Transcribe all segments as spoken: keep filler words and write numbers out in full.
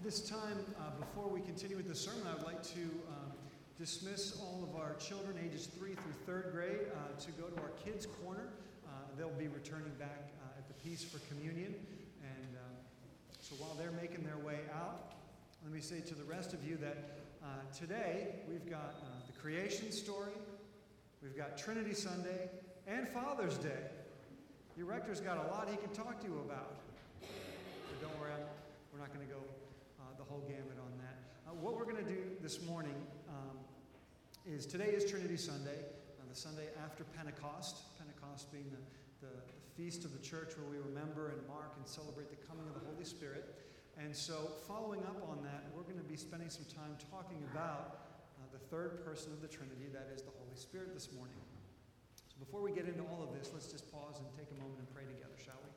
This time, uh, before we continue with the sermon, I would like to um, dismiss all of our children ages three through third grade uh, to go to our kids' corner. Uh, they'll be returning back uh, at the Peace for Communion. And um, so while they're making their way out, let me say to the rest of you that uh, today we've got uh, the creation story, we've got Trinity Sunday, and Father's Day. Your rector's got a lot he can talk to you about. But don't worry, I'm, we're not going to go uh, the whole gamut on that. Uh, what we're going to do this morning um, is today is Trinity Sunday, uh, the Sunday after Pentecost. Pentecost being the, the, the feast of the church where we remember and mark and celebrate the coming of the Holy Spirit. And so following up on that, we're going to be spending some time talking about uh, the third person of the Trinity, that is the Holy Spirit, this morning. So before we get into all of this, let's just pause and take a moment and pray together, shall we?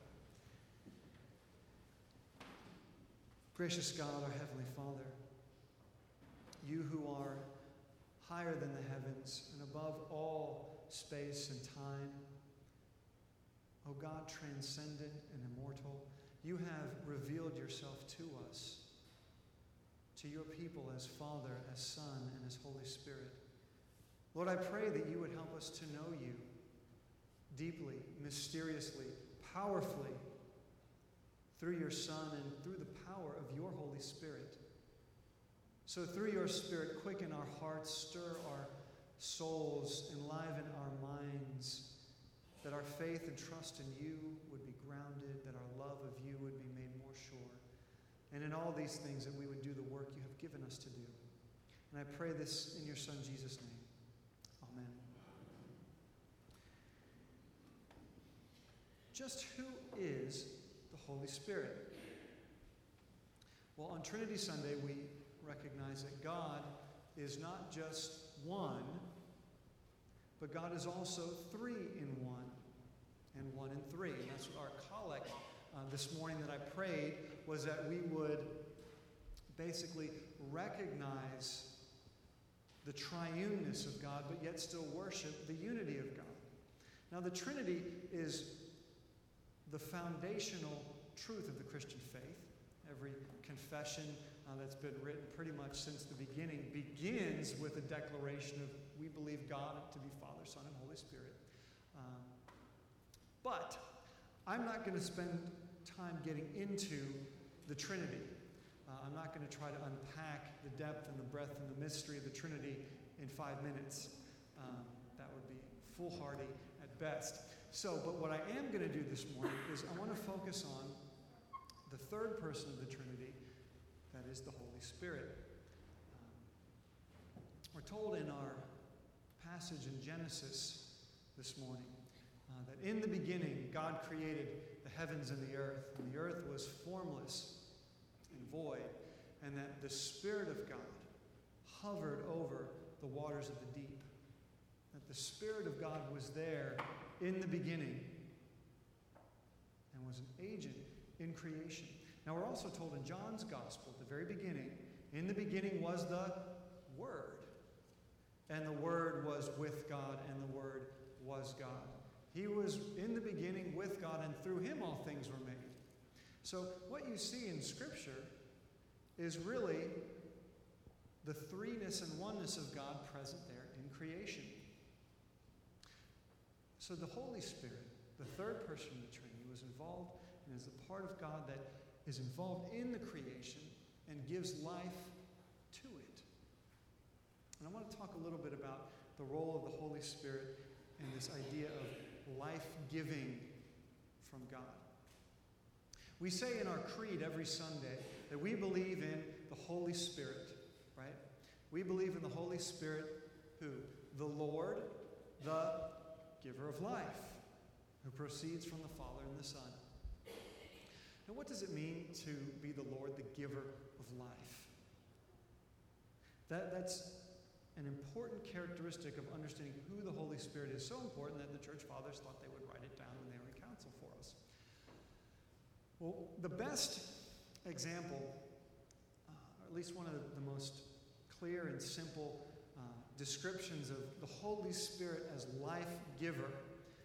Gracious God, our Heavenly Father, you who are higher than the heavens and above all space and time, O God, transcendent and immortal, you have revealed yourself to us, to your people as Father, as Son, and as Holy Spirit. Lord, I pray that you would help us to know you deeply, mysteriously, powerfully, through your Son and through the power of your Holy Spirit. So through your Spirit, quicken our hearts, stir our souls, enliven our minds, that our faith and trust in you would be grounded, that our love of you would be made more sure. And in all these things, that we would do the work you have given us to do. And I pray this in your Son, Jesus' name. Amen. Just who is the Holy Spirit? Well, on Trinity Sunday, we recognize that God is not just one, but God is also three in one, and one in three. And that's what our collect uh, this morning that I prayed was that we would basically recognize the triuneness of God, but yet still worship the unity of God. Now, the Trinity is the foundational truth of the Christian faith. Every confession uh, that's been written pretty much since the beginning begins with a declaration of we believe God to be Father, Son, and Holy Spirit. Um, but I'm not going to spend time getting into the Trinity. Uh, I'm not going to try to unpack the depth and the breadth and the mystery of the Trinity in five minutes. Um, that would be foolhardy at best. So, but what I am going to do this morning is I want to focus on the third person of the Trinity, that is the Holy Spirit. Um, we're told in our passage in Genesis this morning uh, that in the beginning God created the heavens and the earth, and the earth was formless and void, and that the Spirit of God hovered over the waters of the deep. That the Spirit of God was there in the beginning and was an agent in creation. Now we're also told in John's Gospel at the very beginning, in the beginning was the Word. And the Word was with God, and the Word was God. He was in the beginning with God, and through him all things were made. So what you see in Scripture is really the threeness and oneness of God present there in creation. So the Holy Spirit, the third person of the Trinity, was involved and is a part of God that is involved in the creation and gives life to it. And I want to talk a little bit about the role of the Holy Spirit and this idea of life-giving from God. We say in our creed every Sunday that we believe in the Holy Spirit, right? We believe in the Holy Spirit, who? The Lord, the giver of life, who proceeds from the Father and the Son. Now, what does it mean to be the Lord, the giver of life? That, that's an important characteristic of understanding who the Holy Spirit is. So important that the church fathers thought they would write it down when they were in council for us. Well, the best example, uh, or at least one of the, the most clear and simple uh, descriptions of the Holy Spirit as life giver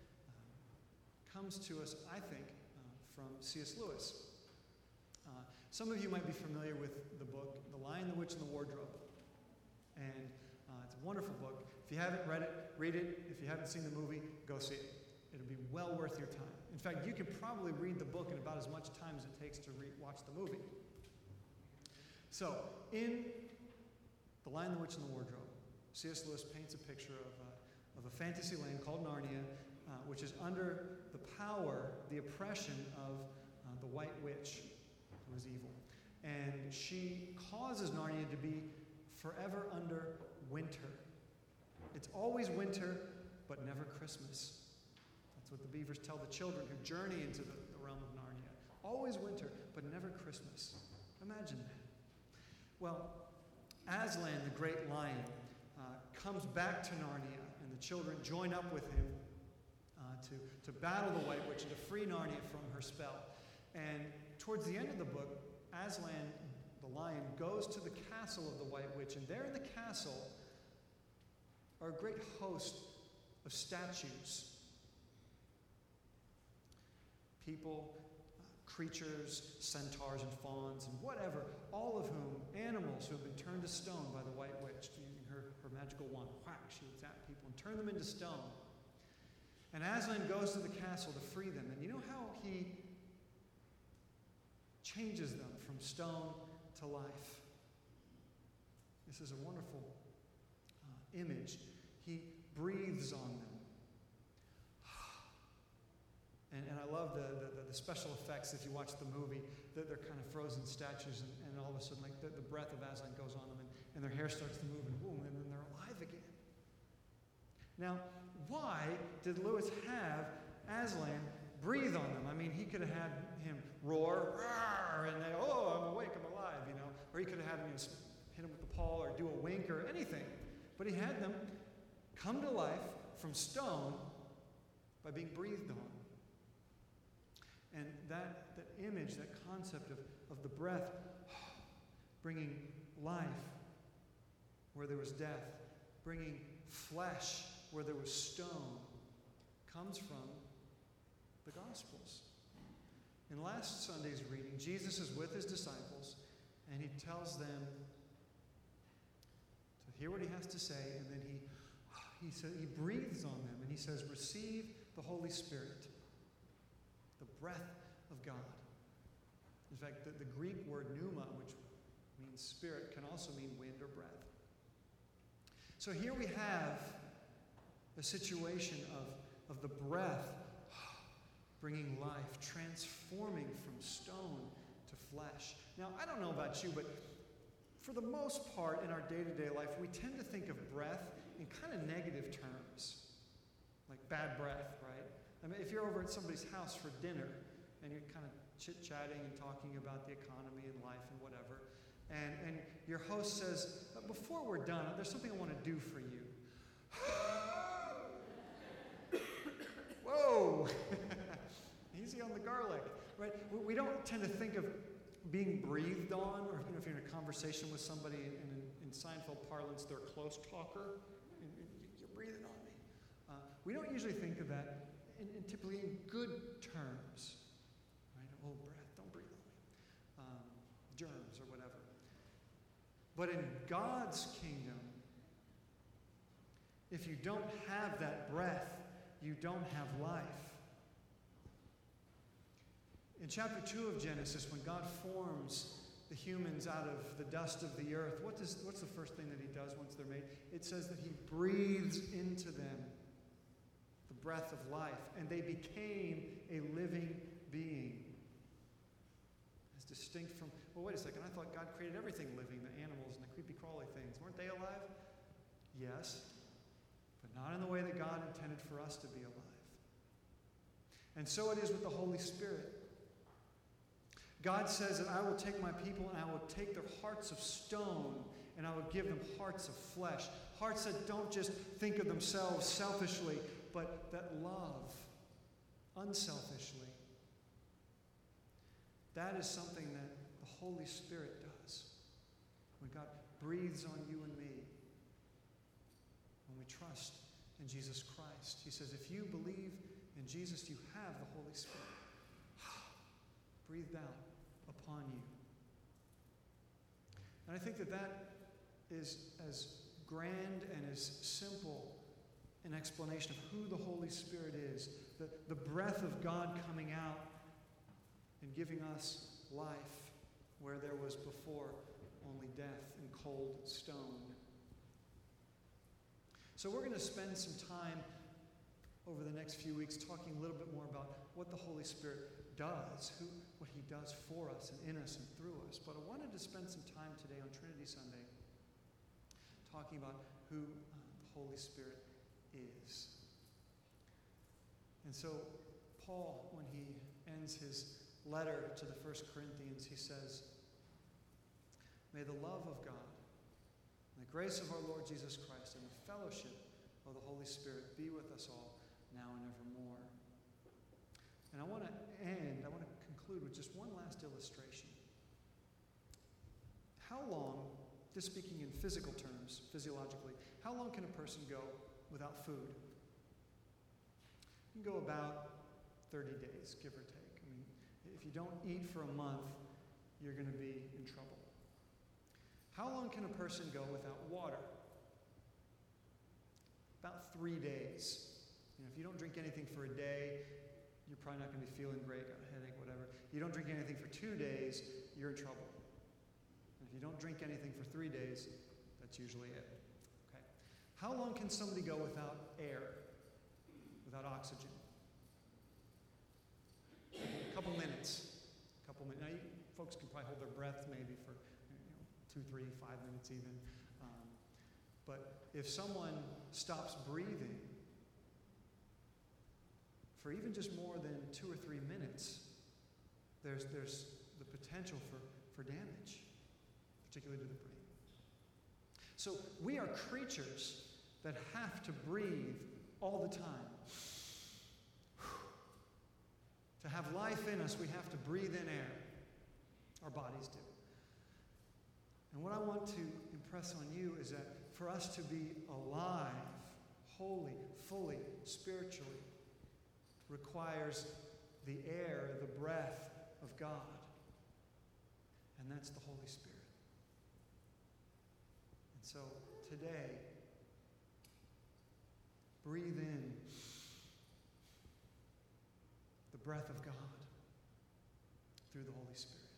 uh, comes to us, I think, uh, from C S Lewis. Uh, Some of you might be familiar with the book, The Lion, the Witch, and the Wardrobe. And uh, it's a wonderful book. If you haven't read it, read it. If you haven't seen the movie, go see it. It'll be well worth your time. In fact, you could probably read the book in about as much time as it takes to re- watch the movie. So, in The Lion, the Witch, and the Wardrobe, C S Lewis paints a picture of, uh, of a fantasy land called Narnia, uh, which is under the power, the oppression of uh, the White Witch, who is evil. And she causes Narnia to be forever under winter. It's always winter, but never Christmas. That's what the beavers tell the children who journey into the, the realm of Narnia. Always winter, but never Christmas. Imagine that. Well, Aslan, the great lion, uh, comes back to Narnia, and the children join up with him uh, to, to battle the White Witch and to free Narnia from her spell. And towards the end of the book, Aslan, the lion, goes to the castle of the White Witch, and there in the castle are a great host of statues. People, uh, creatures, centaurs and fawns and whatever, all of whom, animals who have been turned to stone by the White Witch, using her, her magical wand, whack, she would zap people and turn them into stone. And Aslan goes to the castle to free them. And you know how he changes them from stone to life? This is a wonderful uh, image. He breathes on them. And, and I love the, the, the special effects if you watch the movie. They're, they're kind of frozen statues, and, and all of a sudden, like the, the breath of Aslan goes on them, and, and their hair starts to move, and boom, and then they're alive again. Now, why did Lewis have Aslan breathe on them? I mean, he could have had him roar, roar, and they, oh, I'm awake, I'm alive, you know. Or he could have had him, you know, hit him with the paw or do a wink or anything. But he had them come to life from stone by being breathed on. And that, that image, that concept of, of the breath bringing life where there was death, bringing flesh where there was stone, comes from the Gospels. In last Sunday's reading, Jesus is with his disciples, and he tells them to hear what he has to say, and then he, he, sa- he breathes on them, and he says, receive the Holy Spirit, the breath of God. In fact, the, the Greek word pneuma, which means spirit, can also mean wind or breath. So here we have a situation of, of the breath bringing life, transforming from stone to flesh. Now, I don't know about you, but for the most part in our day-to-day life, we tend to think of breath in kind of negative terms, like bad breath, right? I mean, if you're over at somebody's house for dinner and you're kind of chit-chatting and talking about the economy and life and whatever, and, and your host says, before we're done, there's something I want to do for you. Whoa! Easy on the garlic, right? We don't tend to think of being breathed on, or you know, if you're in a conversation with somebody, and in, in Seinfeld parlance, they're a close talker, and, and you're breathing on me. Uh, we don't usually think of that in, in typically in good terms, right? Oh, breath, don't breathe on me. Um, germs or whatever. But in God's kingdom, if you don't have that breath, you don't have life. In chapter two of Genesis, when God forms the humans out of the dust of the earth, what does, what's the first thing that he does once they're made? It says that he breathes into them the breath of life, and they became a living being. As distinct from, well, wait a second, I thought God created everything living, the animals and the creepy crawly things. Weren't they alive? Yes, but not in the way that God intended for us to be alive. And so it is with the Holy Spirit. God says that I will take my people and I will take their hearts of stone and I will give them hearts of flesh. Hearts that don't just think of themselves selfishly, but that love unselfishly. That is something that the Holy Spirit does. When God breathes on you and me, when we trust in Jesus Christ. He says, if you believe in Jesus, you have the Holy Spirit breathed out upon you. And I think that that is as grand and as simple an explanation of who the Holy Spirit is. The, the breath of God coming out and giving us life where there was before only death and cold stone. So we're going to spend some time over the next few weeks talking a little bit more about what the Holy Spirit does, who, what he does for us and in us and through us. But I wanted to spend some time today on Trinity Sunday talking about who uh, the Holy Spirit is. And so Paul, when he ends his letter to the First Corinthians, he says, "May the love of God, and the grace of our Lord Jesus Christ, and the fellowship of the Holy Spirit be with us all, now and evermore." And I want to end, I want to conclude with just one last illustration. How long, just speaking in physical terms, physiologically, how long can a person go without food? You can go about thirty days, give or take. I mean, if you don't eat for a month, you're going to be in trouble. How long can a person go without water? About three days. You know, if you don't drink anything for a day, you're probably not going to be feeling great, got a headache, whatever. You don't drink anything for two days, you're in trouble. And if you don't drink anything for three days, that's usually it. Okay. How long can somebody go without air, without oxygen? A couple minutes. A couple minutes. Now, you, folks can probably hold their breath maybe for you know, two, three, five minutes even. Um, but if someone stops breathing for even just more than two or three minutes, there's, there's the potential for, for damage, particularly to the brain. So we are creatures that have to breathe all the time. To have life in us, we have to breathe in air. Our bodies do. And what I want to impress on you is that for us to be alive, holy, fully, spiritually, requires the air, the breath of God. And that's the Holy Spirit. And so today, breathe in the breath of God through the Holy Spirit.